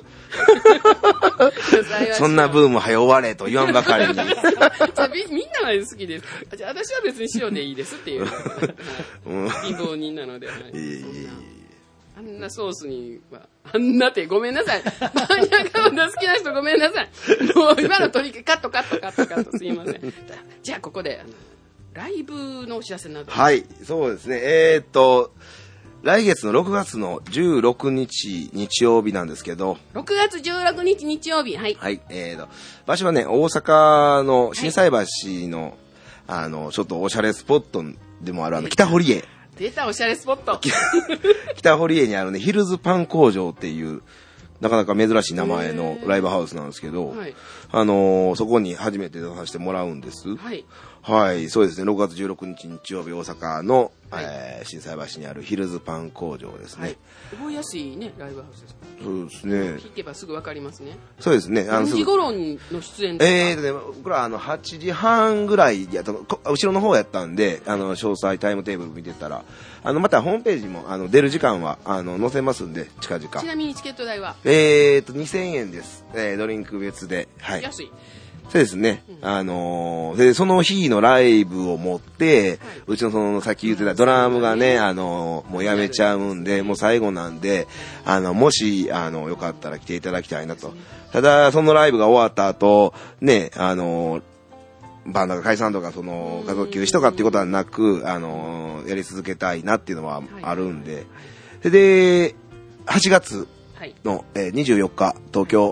そんなブーム早終われと言わんばかりに。 みんなは好きです。じゃあ私は別に塩でいいですっていう。貧乏人なので。あんなソースには、あんなってごめんなさい。バーニャカウダー好きな人ごめんなさい。もう今の取りカットすいません。じゃあここでライブのお知らせなど。 はい、そうですね。来月の6月の16日日曜日なんですけど。 6月16日日曜日。はい。 はい。場所はね、大阪の心斎橋の、ちょっとおしゃれスポットでもある北堀江。 出たおしゃれスポット。 北堀江にあるね、ヒルズパン工場っていう、なかなか珍しい名前のライブハウスなんですけど、はい、そこに初めて出させてもらうんです。はい。はい、そうですね。6月16日日曜日大阪の、心斎橋にあるヒルズパン工場ですね。はい、 覚えやすいね、ライブハウスです。 そうですね。 聞けばすぐわかりますね。 そうですね。 何時頃の出演ですか？ 僕ら8時半ぐらいやった後ろの方やったんで、詳細タイムテーブル見てたら、またホームページも出る時間は載せますんで、近々。 ちなみにチケット代は 2000円です。ドリンク別で。はい。 安い。 そうですね。で、その日のライブを持って、うちのさっき言ってたドラムがね、もうやめちゃうんで、もう最後なんで、もし、よかったら来ていただきたいなと。ただ、そのライブが終わった後、ね、バンドが解散とか、活動休止とかっていうことはなく、やり続けたいなっていうのはあるんで。で、8月の、24日、東京、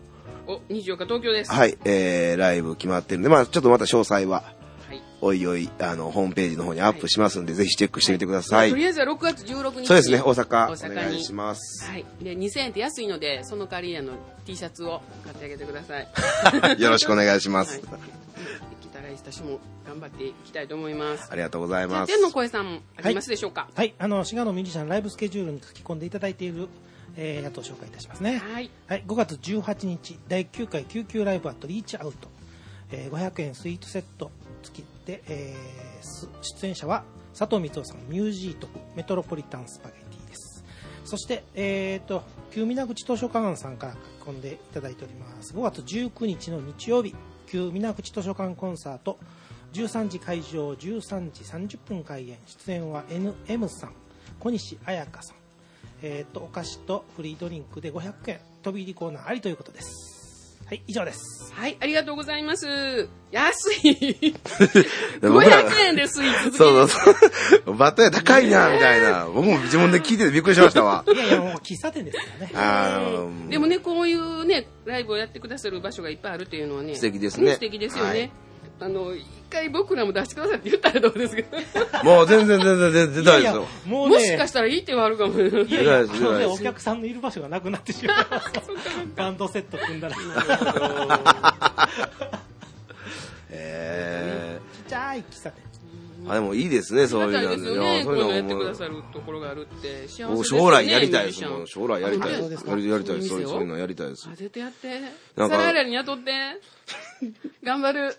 24日東京です。 はい、ライブ決まってるんで、まあちょっとまた詳細は、おいおい、ホームページの方にアップしますんで、ぜひチェックしてみてください。 とりあえずは6月16日。 そうですね、大阪お願いします。 はい。で、2000円って安いので、その代わりT シャツを買ってあげてください。 よろしくお願いします。 できたら私も頑張っていきたいと思います。 ありがとうございます。 天の声さんありますでしょうか？ はい、滋賀のミュージシャンライブスケジュールに書き込んでいただいているやつを紹介いたしますね。はい。はい、5月18日第9回救急ライブアットリーチアウト、500円スイートセット付きで、出演者は佐藤光雄さん、ミュージートメトロポリタンスパゲティです。そして旧水口図書館さんから書き込んでいただいております。5月19日の日曜日、旧水口図書館コンサート、13時会場、13時30分開演。出演は NM さん、小西彩香さん、お菓子とフリードリンクで500円、飛び入りコーナーありということです。 はい、以上です。 はい、ありがとうございます。安い。500円でスイーツ。 そうそうそう。バット屋高いな、みたいな。僕も自分で聞いててびっくりしましたわ。 いやいや、もう喫茶店ですからね。でもね、こういうね、ライブをやってくださる場所がいっぱいあるっていうのはね。 素敵ですね。 素敵ですよね。一回僕らも出してくださいって言ったらどうですか。 もう全然出たいですよ。 もしかしたらいいってはあるかも。 いやいや、お客さんのいる場所がなくなってしまいます。バンドセット組んだら。ちっちゃい喫茶店。 でもいいですね、そういうの。 そういうのやってくださるところがあるって幸せですよね。 将来やりたいです。将来やりたいです。やりたいです。そういうのやりたいです。 絶対やって。サラエラに雇って。頑張る。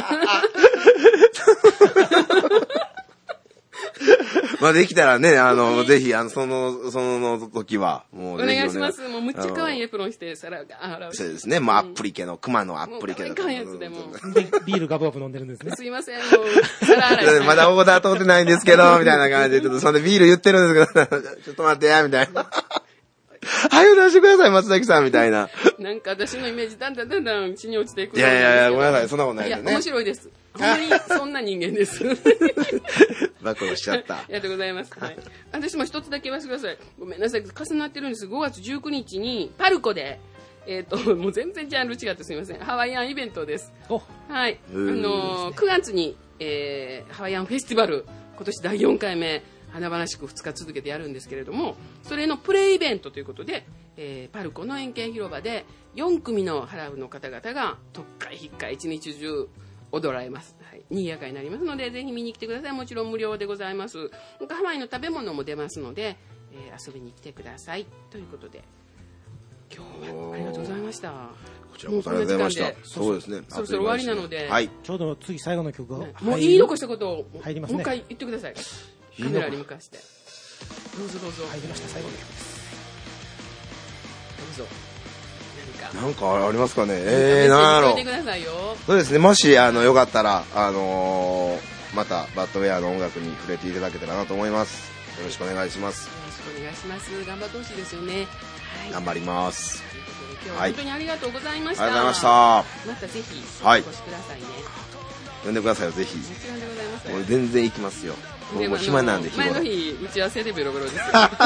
まあできたらね、ぜひ、その時は、もうお願いします。もうむっちゃ可愛いエプロンして、皿が洗う。 そうですね。もうアップリケの、熊のアップリケの。 可愛いやつでも。 ビールガブガブ飲んでるんですね。 すいません、もう、皿洗い。 まだオーダー通ってないんですけど、みたいな感じで、ちょっとそれでビール言ってるんですけど、ちょっと待ってや、みたいな。早く出してください、松崎さん、みたいな。 なんか私のイメージ、だんだん血に落ちていく。 いや、ごめんなさい、そんなことないですね。 いや、面白いです。本当にそんな人間です。 暴露しちゃった。 ありがとうございます。はい。私も一つだけ言わせてください。ごめんなさい、重なってるんです。5月19日に、パルコで、もう全然ジャンル違ってすみません。ハワイアンイベントです。はい。9月に、ハワイアンフェスティバル、今年第4回目、華々しく2日続けてやるんですけれども、それのプレイベントということで、パルコの円形広場で4組のハラブの方々が特会引っかい一日中踊られます。はい、賑やかになりますので、ぜひ見に来てください。もちろん無料でございます。ハワイの食べ物も出ますので、遊びに来てくださいということで、今日はありがとうございました。 こちらこそありがとうございました。そうですね。 そろそろ終わりなので、 はい、 ちょうど次最後の曲がもう言い残したことを入りますね。 もう一回言ってください。カメラに向かして。どうぞ。 入りました、最後の曲です。 どうぞ。 なんかありますかね。なんやろ。そうですね。もしよかったらまたバッドウェアの音楽に触れていただけたらなと思います。よろしくお願いします。 よろしくお願いします。頑張ってほしいですよね。はい、 頑張ります。 今日は本当にありがとうございました。 ありがとうございました。 またぜひお越しくださいね。 呼んでくださいよ、ぜひ。 もちろんでございます。 俺全然行きますよ。僕も暇なんで前の日打ち合わせでベロベロですよ。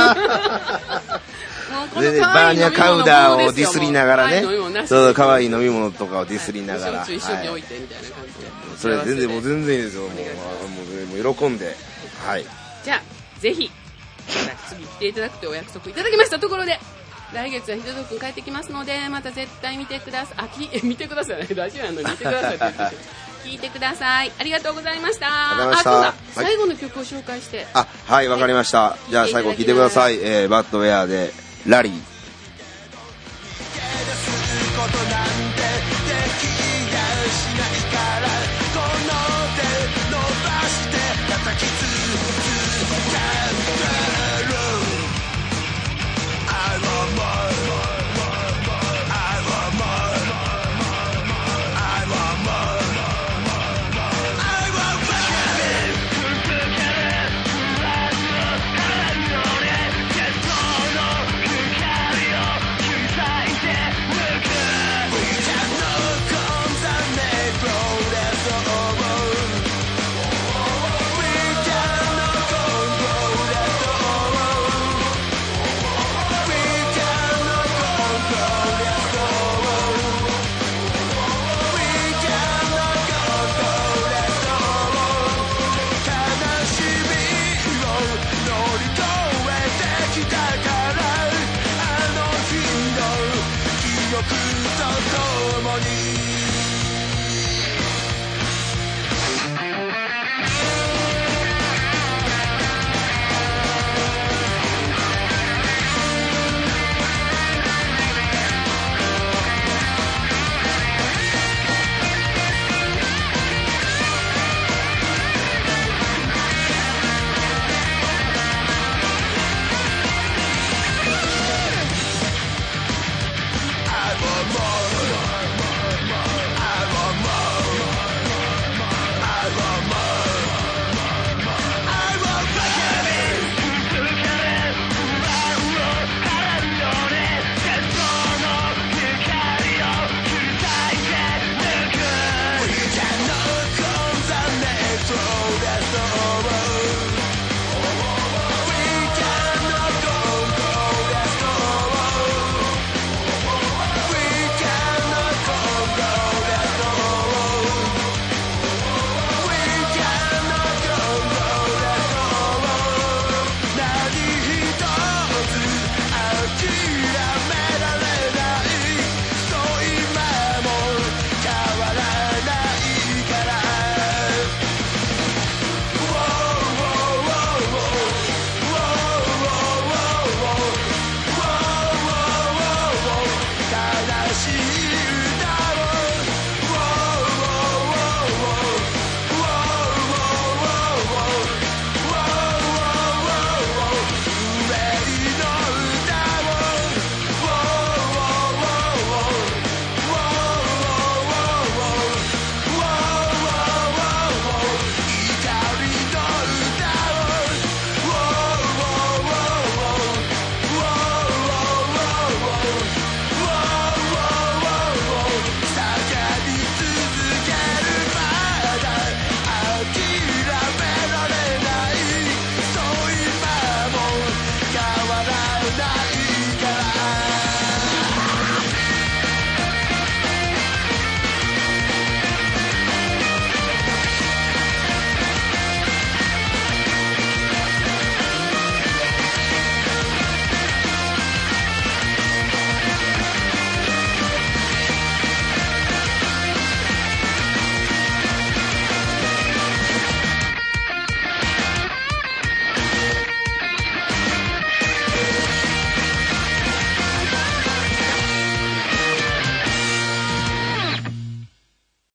でね、バーニャカウダーをディスりながらね、そう可愛い飲み物とかをディスりながら、 一緒に置いてみたいな感じで。 それ全然いいですよ。もう喜んで、はい。 じゃあぜひ次来ていただくというお約束いただきましたところで、来月はひととくん帰ってきますので、また絶対見てください。見てくださいね。ラジオやのに見てくださいって言って聞いてください。ありがとうございました。最後の曲を紹介して。 はい、わかりました。じゃあ最後聴いてください。バッドウェアでラリー。